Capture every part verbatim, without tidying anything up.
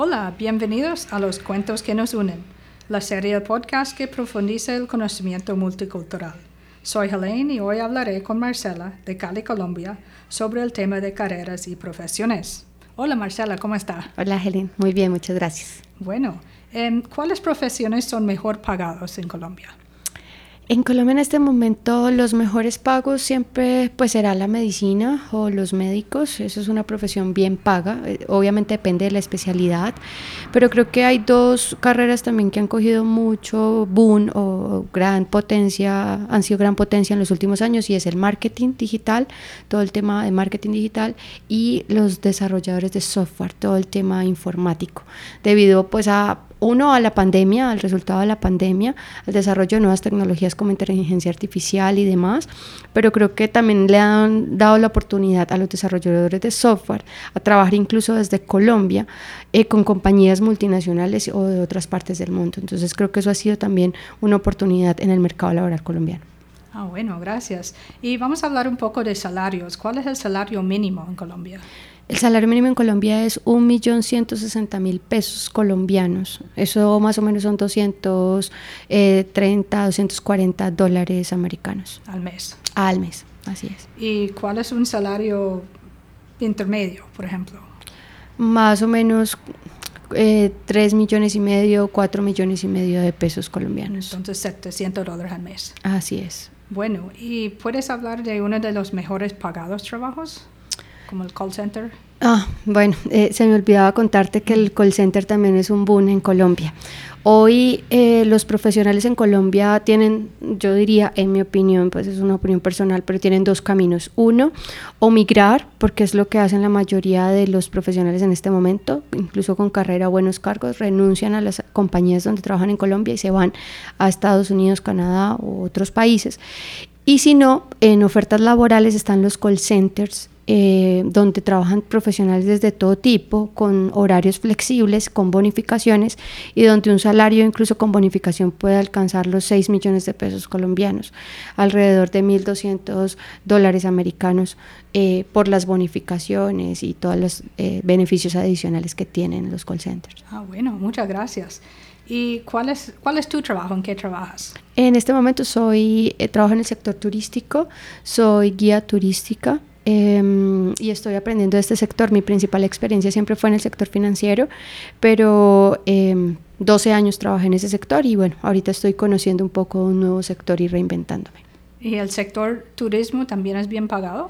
Hola, bienvenidos a Los Cuentos que nos unen, la serie de podcast que profundiza el conocimiento multicultural. Soy Helene y hoy hablaré con Marcela de Cali, Colombia, sobre el tema de carreras y profesiones. Hola Marcela, ¿cómo está? Hola Helene, muy bien, muchas gracias. Bueno, eh, ¿cuáles profesiones son mejor pagadas en Colombia? En Colombia en este momento los mejores pagos siempre pues será la medicina o los médicos. Eso es una profesión bien paga, eh, obviamente depende de la especialidad, pero creo que hay dos carreras también que han cogido mucho boom o gran potencia, han sido gran potencia en los últimos años, y es el marketing digital, todo el tema de marketing digital, y los desarrolladores de software, todo el tema informático, debido pues a uno, a la pandemia, al resultado de la pandemia, al desarrollo de nuevas tecnologías como inteligencia artificial y demás, pero creo que también le han dado la oportunidad a los desarrolladores de software a trabajar incluso desde Colombia eh, con compañías multinacionales o de otras partes del mundo. Entonces creo que eso ha sido también una oportunidad en el mercado laboral colombiano. Ah, bueno, gracias. Y vamos a hablar un poco de salarios. ¿Cuál es el salario mínimo en Colombia? El salario mínimo en Colombia es un millón ciento sesenta mil pesos colombianos. Eso más o menos son doscientos treinta, doscientos cuarenta dólares americanos. Al mes. Al mes, así es. ¿Y cuál es un salario intermedio, por ejemplo? Más o menos eh, tres millones y medio, cuatro millones y medio de pesos colombianos. Entonces setecientos dólares al mes. Así es. Bueno, ¿y puedes hablar de uno de los mejores pagados trabajos? Como el call center. Ah, bueno, eh, se me olvidaba contarte que el call center también es un boom en Colombia. Hoy eh, los profesionales en Colombia tienen, yo diría, en mi opinión, pues es una opinión personal, pero tienen dos caminos. Uno, o migrar, porque es lo que hacen la mayoría de los profesionales en este momento, incluso con carrera o buenos cargos, renuncian a las compañías donde trabajan en Colombia y se van a Estados Unidos, Canadá u otros países. Y si no, en ofertas laborales están los call centers, Eh, donde trabajan profesionales desde todo tipo, con horarios flexibles, con bonificaciones, y donde un salario incluso con bonificación puede alcanzar los seis millones de pesos colombianos, alrededor de mil doscientos dólares americanos eh, por las bonificaciones y todos los eh, beneficios adicionales que tienen los call centers. Ah, bueno, muchas gracias. ¿Y cuál es, cuál es tu trabajo? ¿En qué trabajas? En este momento soy, eh, trabajo en el sector turístico, soy guía turística. Eh, y estoy aprendiendo de este sector. Mi principal experiencia siempre fue en el sector financiero, pero eh, doce años trabajé en ese sector y bueno, ahorita estoy conociendo un poco un nuevo sector y reinventándome. ¿Y el sector turismo también es bien pagado?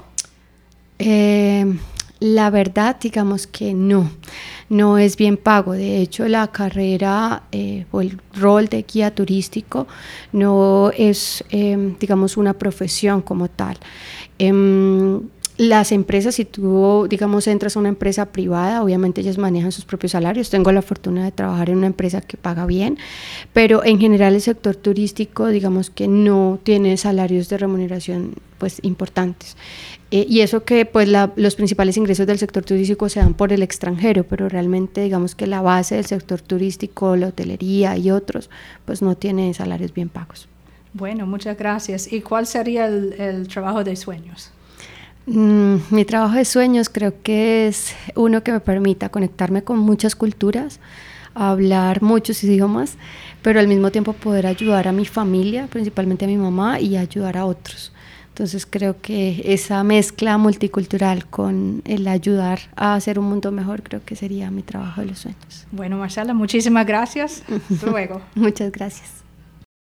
Eh, la verdad, digamos que no, no es bien pago. De hecho, la carrera eh, o el rol de guía turístico no es, eh, digamos, una profesión como tal. Eh, Las empresas, si tú, digamos, entras a una empresa privada, obviamente ellas manejan sus propios salarios. Tengo la fortuna de trabajar en una empresa que paga bien, pero en general el sector turístico, digamos que no tiene salarios de remuneración pues importantes. Eh, y eso que pues la, los principales ingresos del sector turístico se dan por el extranjero, pero realmente digamos que la base del sector turístico, la hotelería y otros, pues no tiene salarios bien pagos. Bueno, muchas gracias. ¿Y cuál sería el, el trabajo de sueños? Mm, mi trabajo de sueños creo que es uno que me permita conectarme con muchas culturas, hablar muchos idiomas, pero al mismo tiempo poder ayudar a mi familia, principalmente a mi mamá, y ayudar a otros. Entonces creo que esa mezcla multicultural con el ayudar a hacer un mundo mejor, creo que sería mi trabajo de los sueños. Bueno, Marcela, muchísimas gracias. Hasta luego. Muchas gracias.